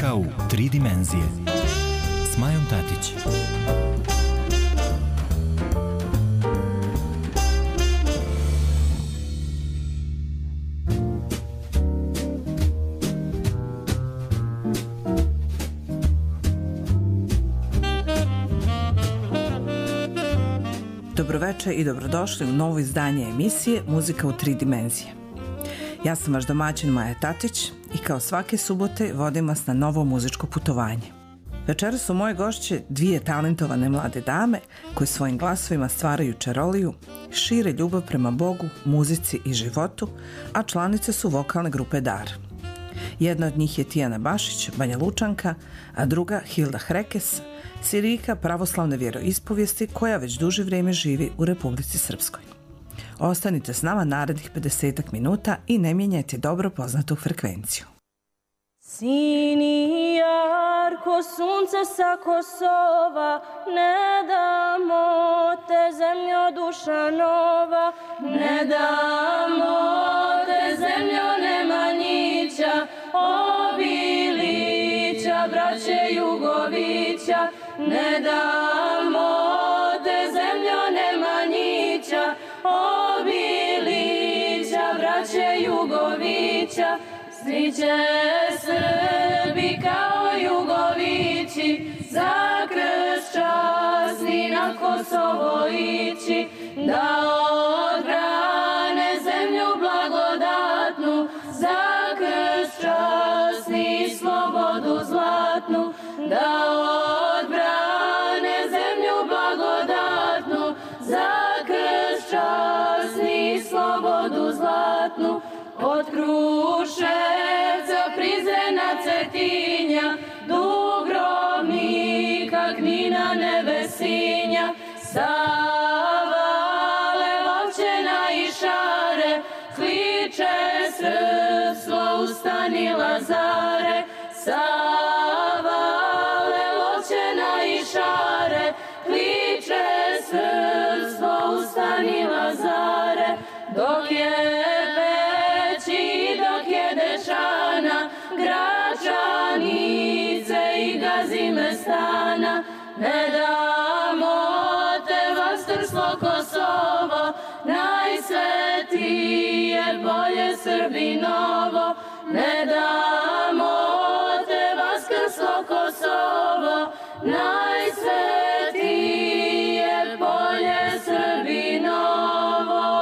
Muzika u 3 dimenzije s Majom Tatić. Dobroveče i dobrodošli u novo izdanje emisije Muzika u 3 dimenzije. Ja sam vaš domaćin Maja Tatić i kao svake subote vodim vas na novo muzičko putovanje. Večeras su moje gošće dvije talentovane mlade dame koje svojim glasovima stvaraju čaroliju, šire ljubav prema Bogu, muzici i životu, a članice su vokalne grupe Dar. Jedna od njih je Tijana Bašić, Banja Lučanka, a druga Hilda Hrekes, Sirijka pravoslavne vjeroispovijesti koja već duže vrijeme živi u Republici Srpskoj. Ostanite s nama narednih 50 minuta i ne mijenjajte dobro poznatu frekvenciju. Sini jarko sunce sa Kosova, ne damo te zemljo duša nova, ne damo te zemljo Nemanjića, Obilića, braće Jugovića, ne damo te zemljo Nemanjića, Obilića, braće Jugovića. Svi će Srbi kao Jugovići za krst časni na Kosovo ići, da odbrane zemlju blagodatnu, za krst časni i slobodu zlatnu, da odbrane zemlju blagodatnu, za krst časni i slobodu zlatnu. Od Kruševca, Prizrena, Cetinja, Dubrovnika, Knina, Nevesinja, Sava, Levočena i Šare, kliče srpstvo, ustani Lazare, Sava, Levočena i Šare, kliče srpstvo, ustani Lazare, dok je Gračanice i Gazimestana, ne damo te vaskrstvo Kosovo, najsvetije polje Srbinovo, ne damo te vaskrstvo Kosovo, najsvetije polje Srbinovo.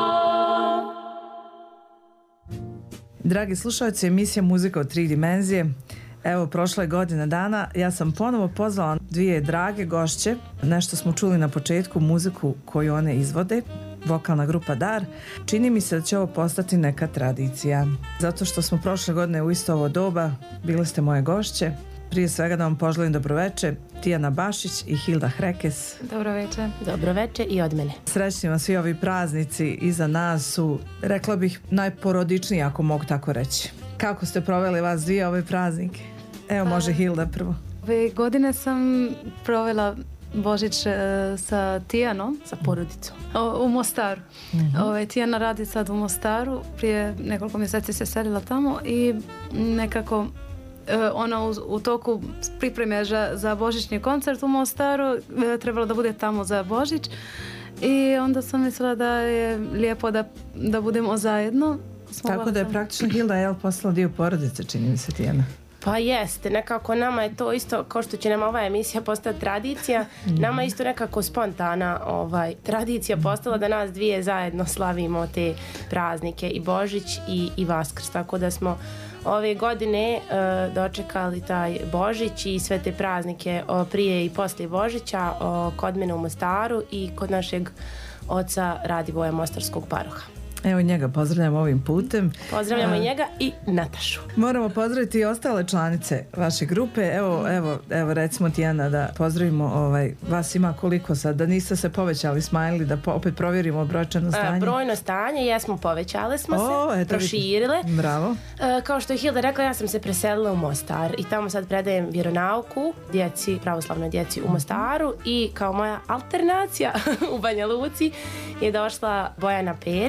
Dragi slušalci, emisija Muzika u 3 dimenzije. Evo, prošla je godina dana. Ja sam ponovo pozvala dvije drage gošće. Nešto smo čuli na početku, muziku koju one izvode, vokalna grupa Dar. Čini mi se da će ovo postati neka tradicija. Zato što smo prošle godine u isto ovo doba, bile ste moje gošće. Prije svega da vam poželim dobroveče, Tijana Bašić i Hilda Hrekes. Dobroveče. Dobroveče i od mene. Srećni vam svi ovi praznici iza nas su, rekla bih, najporodičniji, ako mogu tako reći. Kako ste proveli vas dvije ove praznike? Evo, može Hilda prvo. Ove godine sam provela Božić sa Tijanom, sa porodicom, u Mostaru. Tijana radi sad u Mostaru, prije nekoliko mjeseci se selila tamo i nekako ona u toku pripreme za božićni koncert u Mostaru trebala da bude tamo za Božić i onda sam mislila da je lijepo da budemo zajedno. Tako da je praktično Hilda postala dio porodice, čini mi se, Tijana. Pa jeste, nekako nama je to isto, kao što će nam ova emisija postati tradicija, nama je isto nekako spontana tradicija postala da nas dvije zajedno slavimo te praznike, i Božić i Vaskrs, tako da smo ove godine dočekali taj Božić i sve te praznike prije i poslije Božića kod mene u Mostaru i kod našeg oca Radivoja Mostarskog paroha. Evo, njega pozdravljamo ovim putem. Pozdravljamo i njega i Natašu. Moramo pozdraviti i ostale članice vaše grupe. Evo recimo, Tijana, da pozdravimo, vas ima koliko sad, da niste se povećali, smanjili, da opet provjerimo brojčano stanje. Brojno stanje, jesmo, povećali smo se, proširile. Bravo. Kao što je Hilda rekla, ja sam se preselila u Mostar i tamo sad predajem vjeronauku djeci, pravoslavnoj djeci u Mostaru, i kao moja alternacija u Banja Luci je došla Bojana Perić,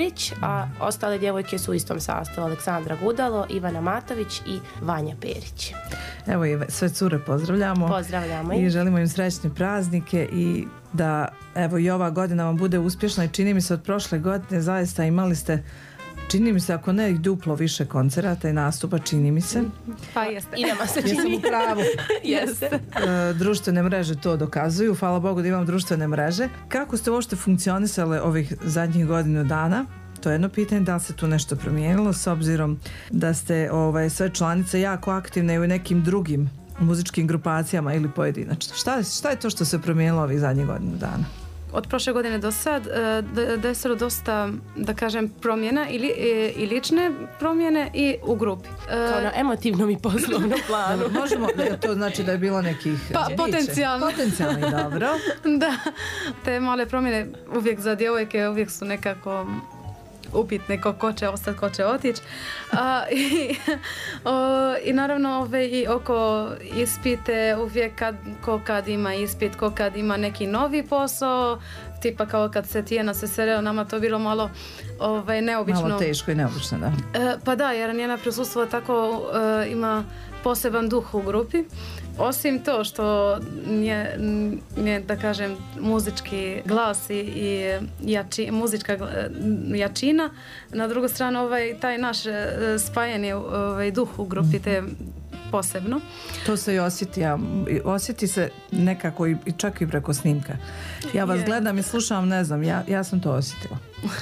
a ostale djevojke su u istom sastavu: Aleksandra Gudalo, Ivana Matović i Vanja Perić. Evo i sve cure pozdravljamo. Pozdravljamo i želimo im srećne praznike i da evo i ova godina vam bude uspješna. I čini mi se od prošle godine zaista imali ste, čini mi se, ako ne duplo više koncerata i nastupa, čini mi se. Pa jeste. I nama se Jesam čini. u pravu. Jeste. Društvene mreže to dokazuju. Hvala Bogu da imam društvene mreže. Kako ste uopšte funkcionisale ovih zadnjih godinu dana? To je jedno pitanje, da li se tu nešto promijenilo s obzirom da ste sve članice jako aktivne i u nekim drugim muzičkim grupacijama ili pojedinačno. Šta je to što se promijenilo ovih zadnjih godinu dana? Od prošle godine do sad desilo dosta, da kažem, promjena i lične promjene i u grupi. Kao na emotivnom i poslovnom planu. Dobro, možemo, to znači da je bilo nekih... Pa, potencijalno. Potencijalni, dobro. Da, te male promjene uvijek za djevojke uvijek su nekako upitne, ko će ostati, ko će otići. I naravno i oko ispite uvijek kad ima ispit, kad ima neki novi posao, tipa kao kad se Tijana se selila, nama to bilo malo neobično. Malo teško i neobično, da. Pa da, jer njena prisustvo tako ima poseban duh u grupi. Osim to što je, da kažem, muzički glas i muzička jačina, na drugu stranu taj naš spajanje duh u grupi te posebno. To se i osjeti se nekako i čak i preko snimka. Ja vas gledam i slušam, ne znam, ja sam to osjetila.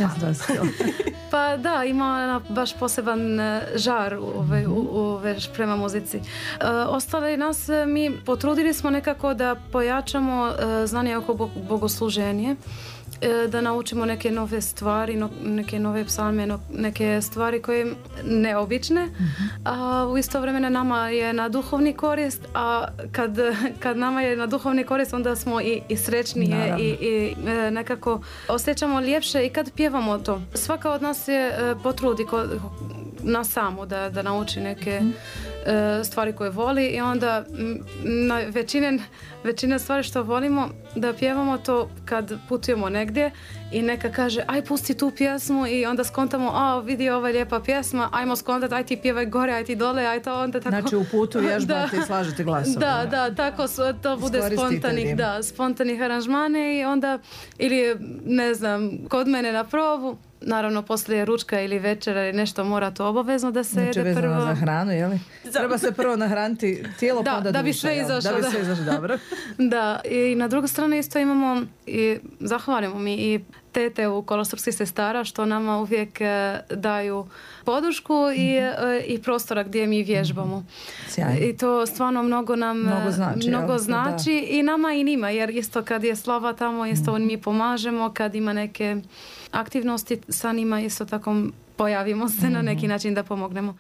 Pa da, ima baš poseban žar prema muzici. Ostale nas, mi potrudili smo nekako da pojačamo znanje oko bogosluženje, da naučimo neke nove stvari, neke nove psalme, neke stvari koje neobične, a u isto vremena nama je na duhovni korist, a kad nama je na duhovni korist, onda smo i srećnije i nekako osjećamo ljepše i kad pjevamo to. Svaka od nas je potrudi nas samo da nauči neke stvari koje voli i onda na većina stvari što volimo da pjevamo to kad putujemo negdje i neka kaže aj pusti tu pjesmu i onda skontamo vidi ova lijepa pjesma, ajmo skontat, aj ti pjevaj gore, aj ti dole, aj to onda tako. Znači u putu vježbate i slažete glasove. Da, tako to bude spontanih aranžmane i onda ili ne znam, kod mene na probu. Naravno, poslije ručka ili večera ili nešto mora to obavezno da se jede prvo. Znači vezano za hranu, je li? Treba se prvo nahraniti tijelo, pa onda duša. Da bi sve izašlo. Da bi sve izašlo, dobro. Da, i na drugu stranu isto imamo i zahvalimo mi i tete u Kolostorskih sestara što nama uvijek daju podršku i prostora gdje mi vježbamo. Sjajno. I to stvarno mnogo znači i nama i njima, jer isto kad je slava tamo, isto mi pomažemo, kad ima neke aktivnosti sa njima, isto tako pojavimo se na neki način da pomognemo.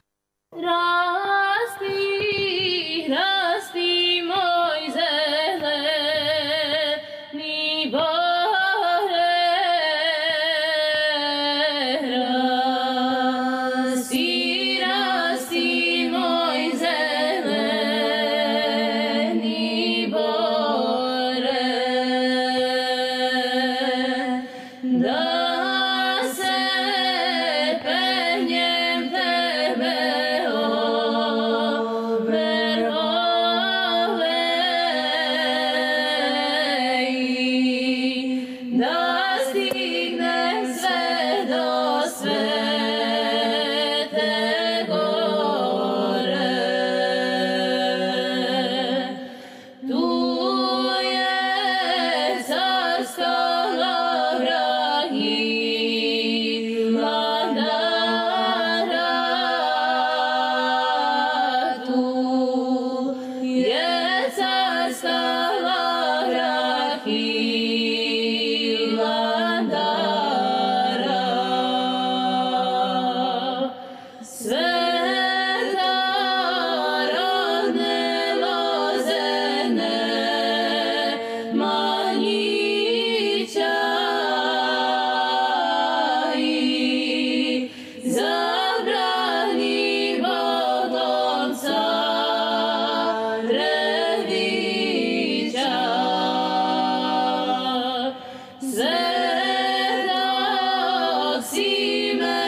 Rasti moj zeleni bore, rasti moj zeleni bore, da se penjem tebe da stigne sve do svete gore. Tu je carska lavra i vladara, tu je carska lavra i Svetoci me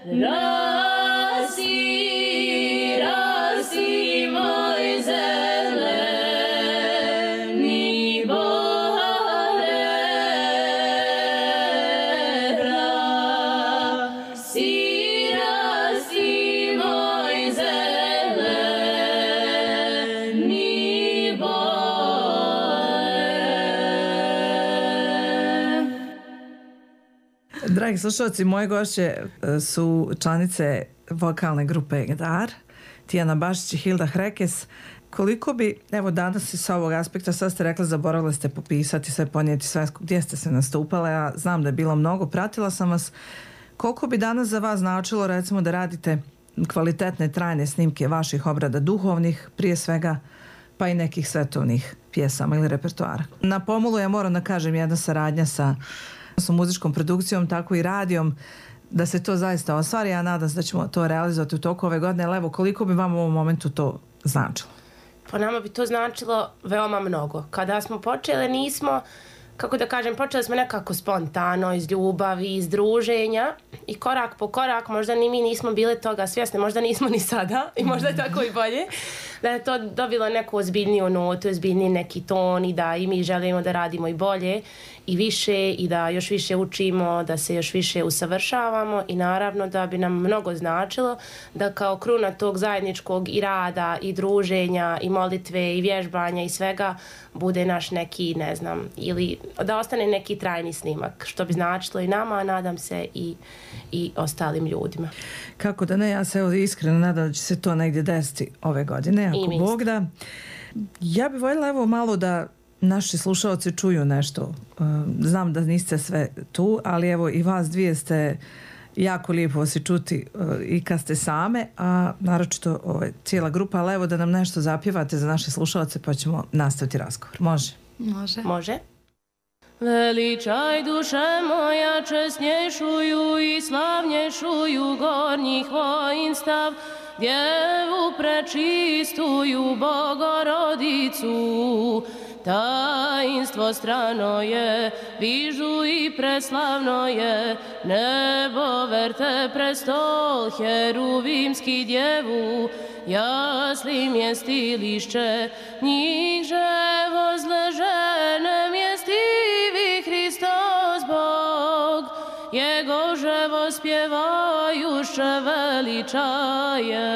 Rasi moj zeleni Bohare, rasi moj zeleni Bohare. Dragi slušalci, moje gošće su članice vokalne grupe Gedar, Tijana Bašić i Hilda Hrekes. Koliko bi, evo danas i sa ovog aspekta, sad ste rekli, zaboravili ste popisati sve, ponijeti sve, gdje ste se nastupale, ja znam da je bilo mnogo, pratila sam vas. Koliko bi danas za vas značilo, recimo, da radite kvalitetne, trajne snimke vaših obrada duhovnih, prije svega, pa i nekih svetovnih pjesama ili repertoara? Na pomolu ja moram da kažem jedna saradnja sa muzičkom produkcijom, tako i radijom, da se to zaista ostvari. Ja nadam se da ćemo to realizovati u toku ove godine. Ali evo, koliko bi vam u ovom momentu to značilo? Po nama bi to značilo veoma mnogo. Kada smo počeli, nismo, kako da kažem, počeli smo nekako spontano, iz ljubavi, iz druženja i korak po korak, možda ni mi nismo bile toga svjesne, možda nismo ni sada i možda je tako i bolje, da je to dobilo neku ozbiljniju notu, ozbiljniji neki ton i da i mi želimo da radimo i bolje i više i da još više učimo, da se još više usavršavamo i naravno da bi nam mnogo značilo da kao kruna tog zajedničkog i rada i druženja i molitve i vježbanja i svega bude naš neki, ne znam, ili da ostane neki trajni snimak, što bi značilo i nama, a nadam se i ostalim ljudima. Kako da ne, ja se evo iskreno nadam da će se to negdje desiti ove godine, ako Bog da. Ja bih voljela evo malo da naši slušalci čuju nešto. Znam da niste sve tu, ali evo i vas dvije ste jako lijepo se čuti i kad ste same, a naročito cijela grupa, ali evo da nam nešto zapjevate za naše slušalce pa ćemo nastaviti razgovor. Može? Može. Veličaj duše moja česnješuju i slavnješuju gornjih vojinstav, Djevu prečistuju Bogorodicu. Tajinstvo strano je, vižu i preslavno je, nebo verte prestol, heruvimski Djevu, jasli mjestilišće, njih ževo zležene mjestivi Hristos Bog, Jego ževo spjevajuše veličaje.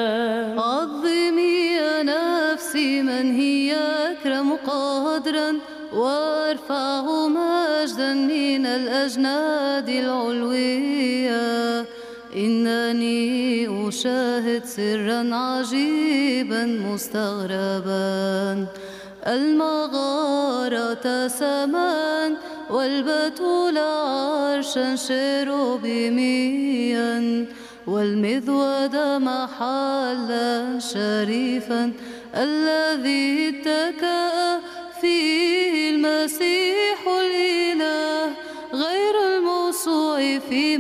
عظمي يا نفسي من هي أكرم قدرا وارفع مجدا من الأجناد العلوية إنني أشاهد سرا عجيبا مستغربا المغارة سمان والبتول عرشا شيروبيميا والمذود محلا شريفا الذي اتكأ فيه المسيح الإله غير الموسوع في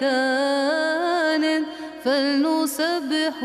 مكان فلنسبح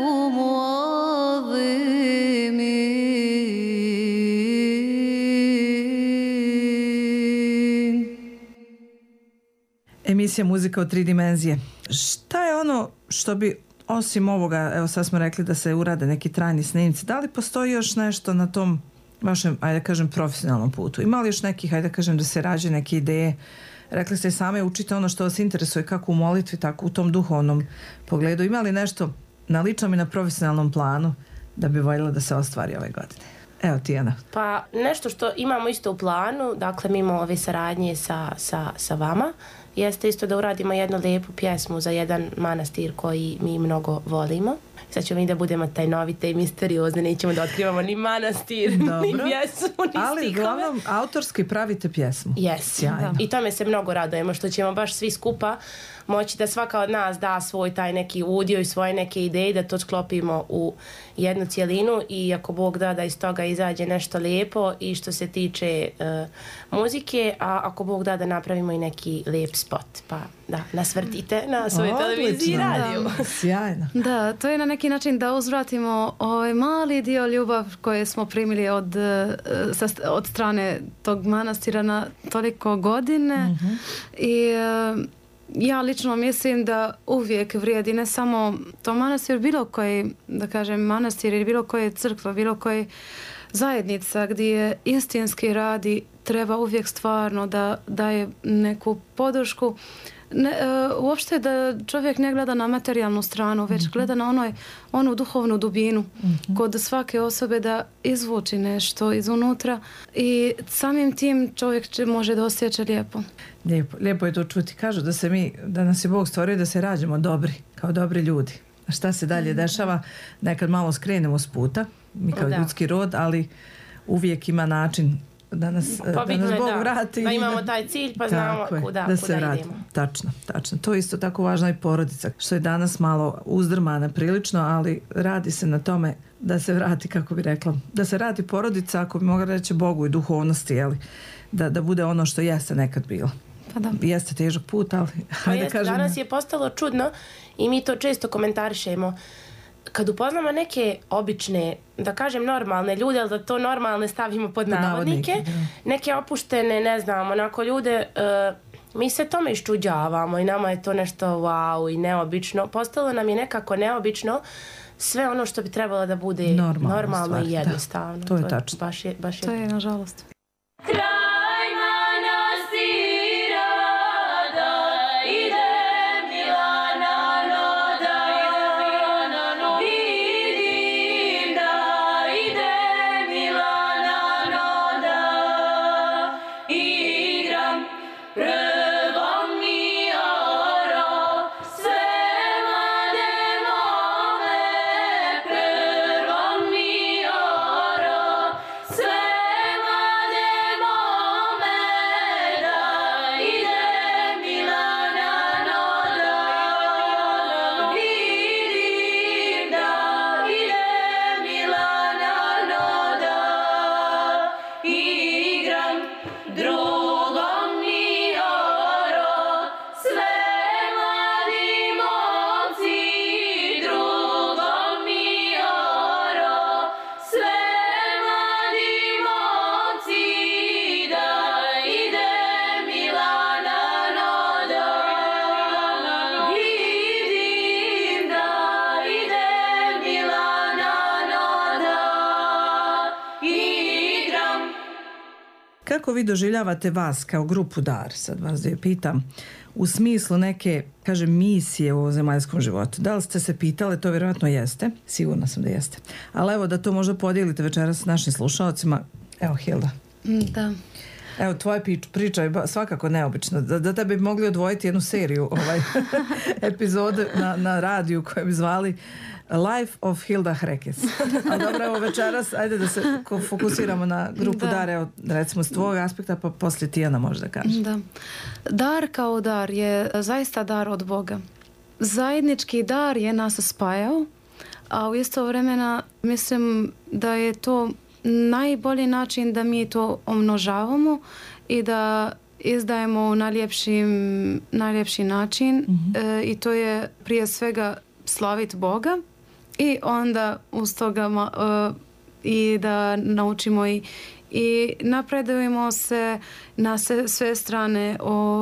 معظمين. Emisija Muzika u 3 dimenzije. Šta je ono što bi, osim ovoga, evo sad smo rekli da se urade neki trajni snimci, da li postoji još nešto na tom vašem, ajde da kažem, profesionalnom putu? Ima li još nekih, ajde da kažem, da se rađe neke ideje? Rekli ste same, učite ono što vas interesuje, kako u molitvi, tako u tom duhovnom pogledu. Ima li nešto na ličnom i na profesionalnom planu da bi voljela da se ostvari ove godine? Evo, Tijana. Pa nešto što imamo isto u planu, dakle mimo ove saradnje sa vama, jeste isto da uradimo jednu lijepu pjesmu za jedan manastir koji mi mnogo volimo. Sad ćemo mi da budemo tajnovite i misteriozni, nećemo da otkrivamo ni manastir, ni pjesmu, ni stihove. Ali uglavnom autorski pravite pjesmu. Yes. I tome se mnogo radujemo što ćemo baš svi skupa moći da svaka od nas da svoj taj neki udio i svoje neke ideje, da to sklopimo u jednu cijelinu i ako Bog da iz toga izađe nešto lijepo i što se tiče muzike, a ako Bog da napravimo i neki lijep spot, pa da nas vrtite na svojoj televiziji i radiju. Sjajno. Da, to je na neki način da uzvratimo ovaj mali dio ljubav koje smo primili od strane tog manastira na toliko godine i ja lično mislim da uvijek vrijedi ne samo to manastir, bilo koji, da kažem, manastir ili bilo koje crkva, bilo koje zajednica gdje istinski radi, treba uvijek stvarno da daje neku podršku. Uopšte da čovjek ne gleda na materijalnu stranu, već gleda na onu duhovnu dubinu kod svake osobe, da izvuči nešto izunutra i samim tim čovjek može da osjeća lijepo. Lijepo je to čuti. Kažu da nas je Bog stvorio da se rađamo dobri, kao dobri ljudi. A šta se dalje dešava? Nekad malo skrenemo s puta, mi kao ljudski rod, ali uvijek ima način da nas Bog vrati. Da imamo taj cilj pa znamo kuda idemo. Tačno. To je isto tako važna i porodica, što je danas malo uzdrmana prilično, ali radi se na tome da se vrati, kako bi rekla, da se vrati porodica, ako bi mogla reći, Bogu i duhovnosti, jeli, da bude ono što jeste nekad bilo. Pa da. Jeste težak put, ali hajde kažem. Danas je postalo čudno i mi to često komentarišemo. Kad upoznamo neke obične, da kažem normalne ljude, ali da to normalne stavimo pod navodnike, neke opuštene, ne znam, onako ljude, mi se tome iščuđavamo i nama je to nešto wow i neobično. Postalo nam je nekako neobično sve ono što bi trebalo da bude normalno i jednostavno. To je tačno. Baš je. To je, nažalost. Kako vi doživljavate vas kao grupu Dar, sad vas da je pitam, u smislu neke, kažem, misije u zemaljskom životu? Da li ste se pitali, to vjerojatno jeste, sigurna sam da jeste. Ali evo da to možda podijelite večeras s našim slušalcima. Evo, Hilda. Da. Evo, tvoja priča je svakako neobična. Da tebe bi mogli odvojiti jednu seriju epizode na radiju koje bi zvali Life of Hilda Hrekec. Ali dobro, evo večeras, ajde da se fokusiramo na grupu Dar, evo, recimo s tvojeg aspekta, pa poslije Tijana možda kažeš. Da. Dar kao dar je zaista dar od Boga. Zajednički dar je nas spajao, a u isto vremena mislim da je to najbolji način da mi to umnožavamo i da izdajemo u najljepši način i to je prije svega slaviti Boga i onda uz toga i da naučimo i napredujemo se na sve strane,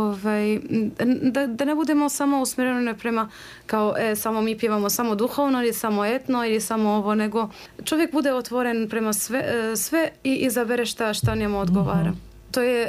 da ne budemo samo usmjereni prema kao samo mi pjevamo samo duhovno ili samo etno ili samo ovo, nego čovjek bude otvoren prema sve i izabere šta njemu odgovara. To je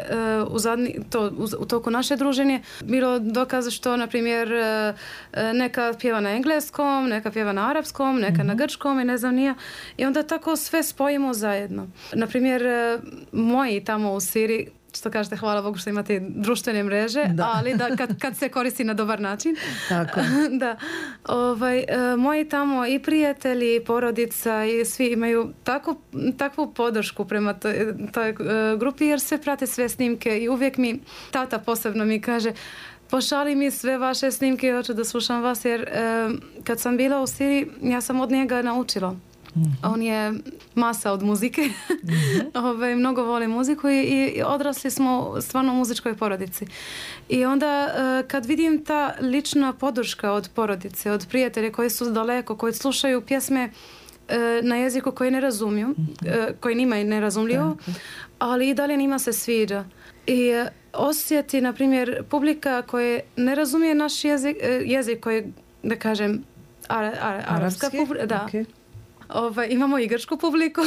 u toku naše druženje bilo dokaz što, na primjer, neka pjeva na engleskom, neka pjeva na arapskom, neka na grčkom i ne znam nija. I onda tako sve spojimo zajedno. Na primjer, moji tamo u Siriji, što kažete, hvala Bogu što imate društvene mreže, ali kad se koristi na dobar način. Tako. Da. Moji tamo i prijatelji, i porodica i svi imaju takvu podršku prema toj grupi, jer sve prate sve snimke i uvijek mi, tata posebno mi kaže, pošalji mi sve vaše snimke i hoću da slušam vas, jer kad sam bila u Siriji, ja sam od njega naučila. On je masa od muzike, mnogo voli muziku i odrasli smo stvarno u muzičkoj porodici. I onda kad vidim ta lična podrška od porodice, od prijatelja koji su daleko, koji slušaju pjesme na jeziku koji ne razumiju, koji njima je nerazumljivo, ali i dalje njima se sviđa. i osjeti, na primjer, publika koja ne razumije naš jezik koji, da kažem, arapska publika. Da. Okay. Imamo i grčku publiku.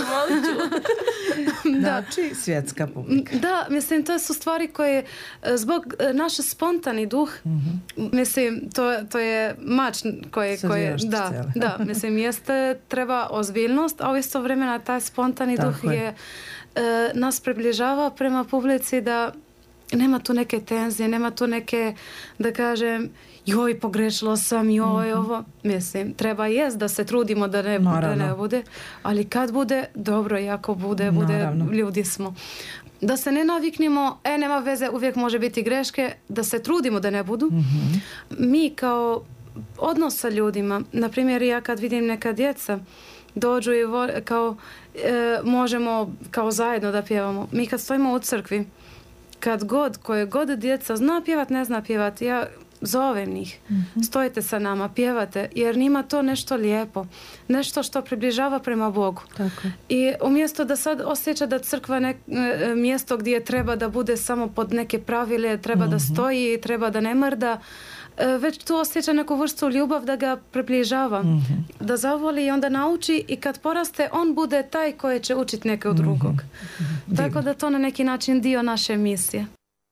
Znači, svjetska publika. Da, mislim, to su stvari koje zbog naše spontani duh, mislim, to je mač koje da, mislim, jeste, treba ozbiljnost, a u isto vremena taj spontani duh je nas približava prema publici, da nema tu neke tenzije, nema tu neke, da kažem, joj, pogrešilo sam, joj, ovo. Mislim, treba da se trudimo da ne bude, ali kad bude, dobro, i ako bude, ljudi smo. Da se ne naviknemo, nema veze, uvijek može biti greške, da se trudimo da ne budu. Mi kao odnos sa ljudima, na primjer, ja kad vidim neka djeca, dođu i kao možemo kao zajedno da pjevamo. Mi kad stojimo u crkvi, koje god djeca zna pjevat, ne zna pjevat, ja zovem ih, stojite sa nama, pjevate, jer njima to nešto lijepo, nešto što približava prema Bogu. Tako. I umjesto da sad osjeća da crkva mjesto gdje treba da bude samo pod neke pravile, treba da stoji, treba da ne mrda, već tu osjeća neku vrstu ljubav da ga približava, da zavoli i onda nauči, i kad poraste on bude taj koji će učiti nekog drugog. Tako da to na neki način dio naše misije.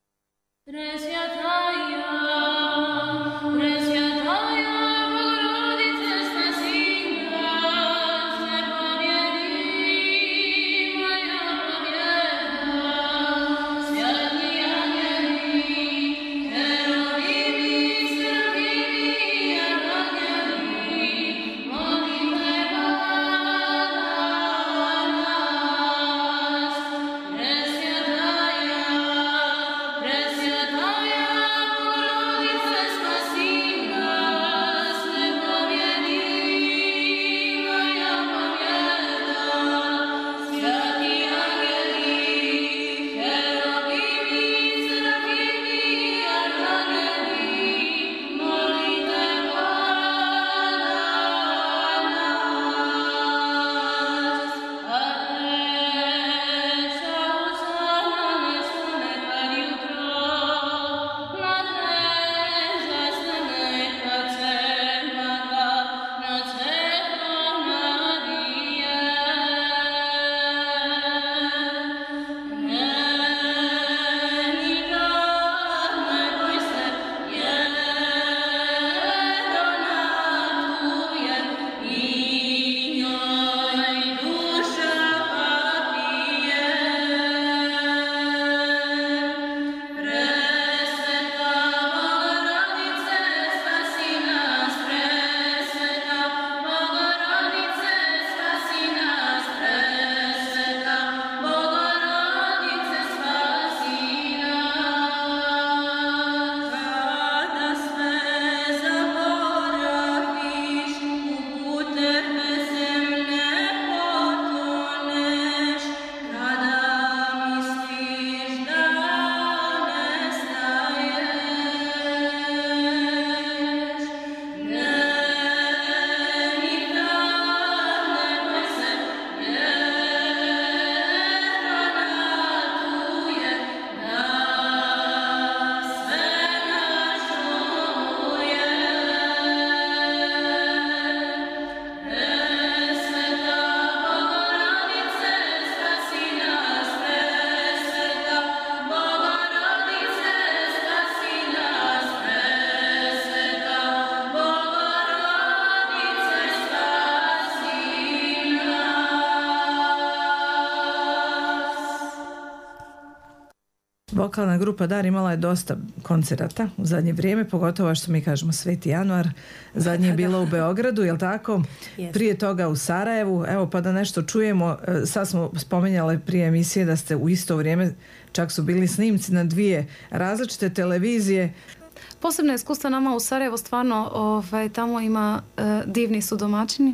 Vokalna grupa Dar imala je dosta koncerata u zadnje vrijeme, pogotovo što mi kažemo Sveti januar. Zadnje je bilo u Beogradu, jel tako? Yes. Prije toga u Sarajevu. Evo, pa da nešto čujemo. Sad smo spomenjali prije emisije da ste u isto vrijeme, čak su bili snimci na 2 različite televizije. Posebno iskustvo nama u Sarajevu, stvarno tamo ima divni su domaćini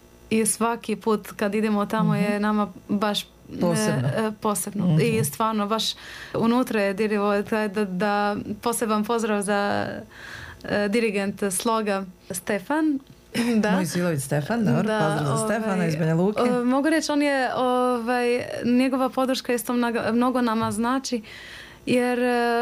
i svaki put kad idemo tamo je nama baš posebno. I stvarno baš unutra je dirljivo, da poseban pozdrav za dirigent sloga Stefan. Da. Moj Silović Stefan, dobro, pozdrav za Stefana iz Banja Luke. Mogu reći, on je, njegova podrška isto mnogo nama znači, jer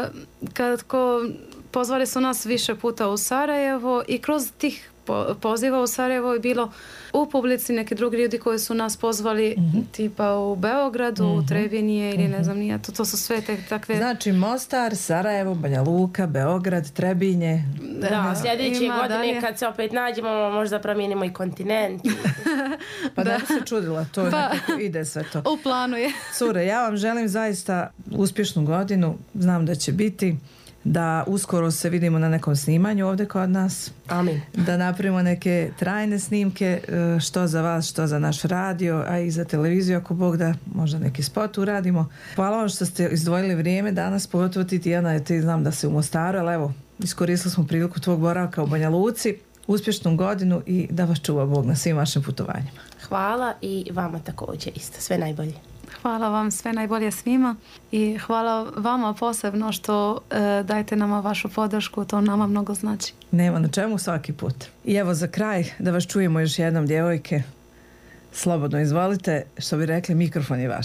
pozvali su nas više puta u Sarajevo i kroz tih poziva u Sarajevo je bilo u publici neki drugi ljudi koji su nas pozvali tipa u Beogradu, u Trebinje ili ne znam nije, to su sve takve... Znači Mostar, Sarajevo, Banja Luka, Beograd, Trebinje. Da, sljedeće godine kad se opet nađemo možda promijenimo i kontinent. Pa da bi se čudila, to nekako ide sve to. U planu je. Cure, ja vam želim zaista uspješnu godinu, znam da će biti, da uskoro se vidimo na nekom snimanju ovdje kod nas. Amin. Da napravimo neke trajne snimke, što za vas, što za naš radio, a i za televiziju, ako Bog da, možda neki spot uradimo. Hvala vam što ste izdvojili vrijeme danas, pogotovo ti Tijana, ti znam da se u Mostaru, ali evo, iskoristili smo priliku tvog boravka u Banja Luci. Uspješnu godinu i da vas čuva Bog na svim vašim putovanjima. Hvala i vama također isto, sve najbolje. Hvala vam, sve najbolje svima i hvala vama posebno što dajete nama vašu podršku, to nama mnogo znači. Nema na čemu, svaki put. I evo za kraj da vas čujemo još jednom, djevojke. Slobodno izvolite, što bi rekli, mikrofon je vaš.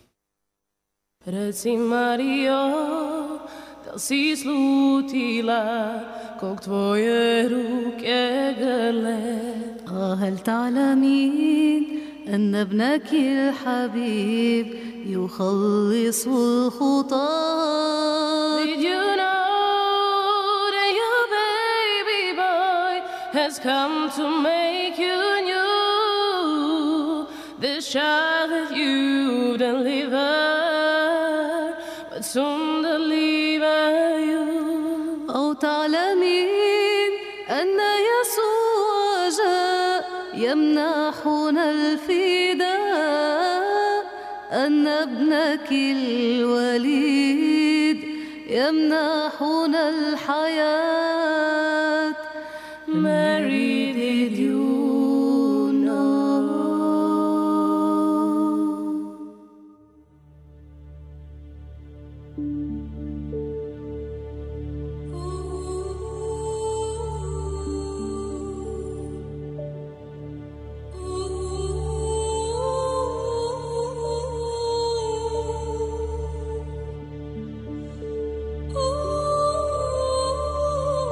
Reci Mario, da li si slutila kog tvoje ruke grle? هل تعلمين أن ابنك الحبيب يخلص الخطى Did you know that your baby boy has come to make you new? This child that you delivered would soon deliver you. أو تعلمين أن يسوع جاء يمنحنا الفداء أن ابنك الوليد يمنحنا الحياة. Mary, did you know? Oh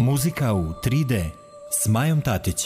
Muzika u 3D s Majom Tatić.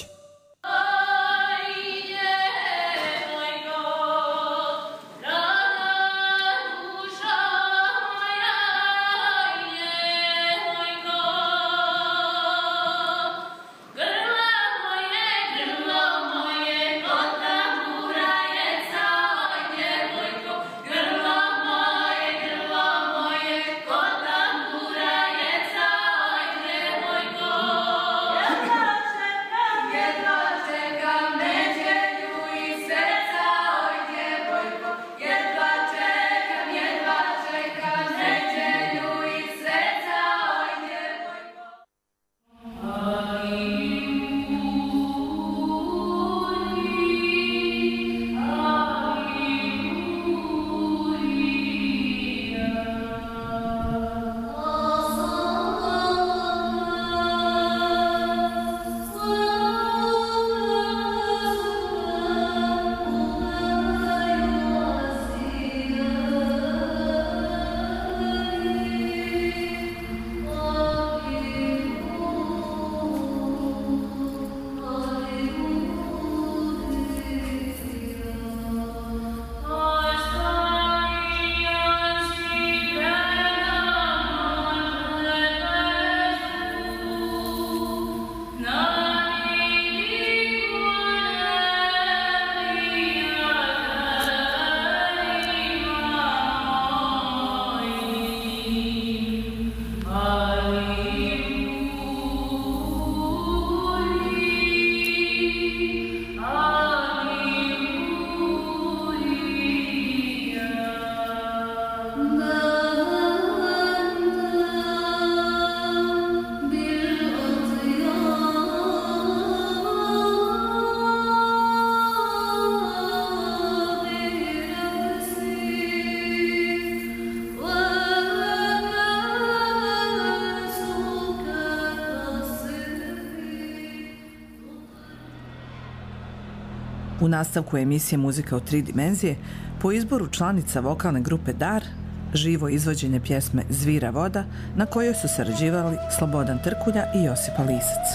U nastavku emisije Muzika u 3 dimenzije, po izboru članica vokalne grupe Dar, živo izvođenje pjesme Zvira voda, na kojoj su sarađivali Slobodan Trkulja i Josipa Lisac.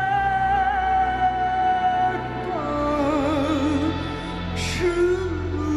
True.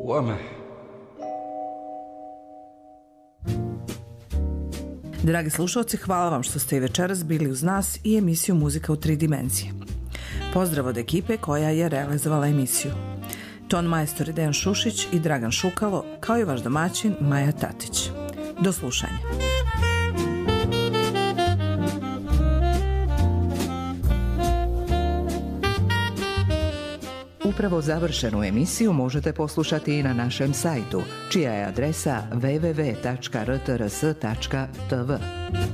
وأمه. Dragi slušalci, hvala vam što ste i večeras bili uz nas i emisiju Muzika u 3 dimenzije. Pozdrav od ekipe koja je realizovala emisiju. Ton majstor Dejan Šušić i Dragan Šukalo, kao i vaš domaćin Maja Tatić. Do slušanja. Upravo završenu emisiju možete poslušati i na našem sajtu, čija je adresa www.rtrs.tv.